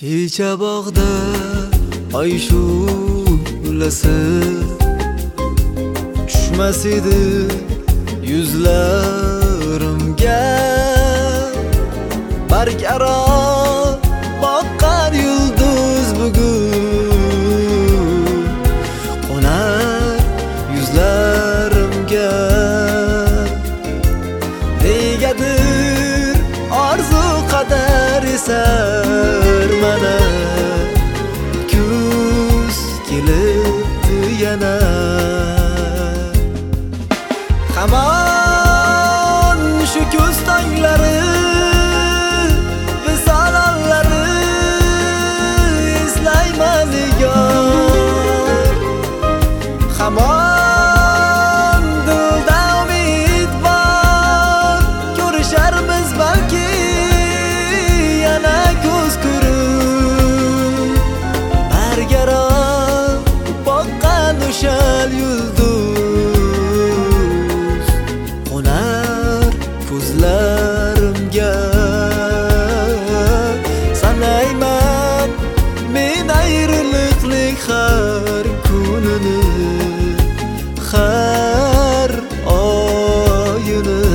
Kecha bog'da oy shu'lasi tushmas edi yuzlarimga, bargaro boqqan yulduz bugun qo'nar yuzlarimga. Negadir orzu qadar esar mana kuz kelibdi yana. Hamon shu kuz tonglari visol onlari eslayman yor. Hamon dilda umid bor, ko'risharmiz balki yana ko'z ko'rib. Bargaro boqqan o'sha yulduz qo'nar ko'zlarimga. Sanayman men ayriliqlik har kunini, har oyini.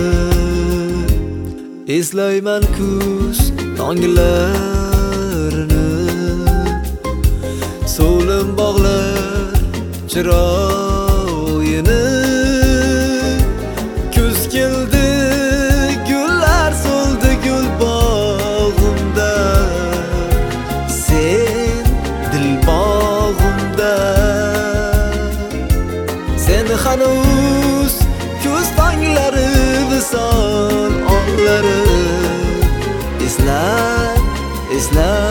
Eslayman kuz tonglarini, so'lim bog'lar chiroyini. Kuz keldi, gullar so'ldi gul bog'imda, sen dil bog'imda. Sen hanuz kuz tonglari visol onlari esla esla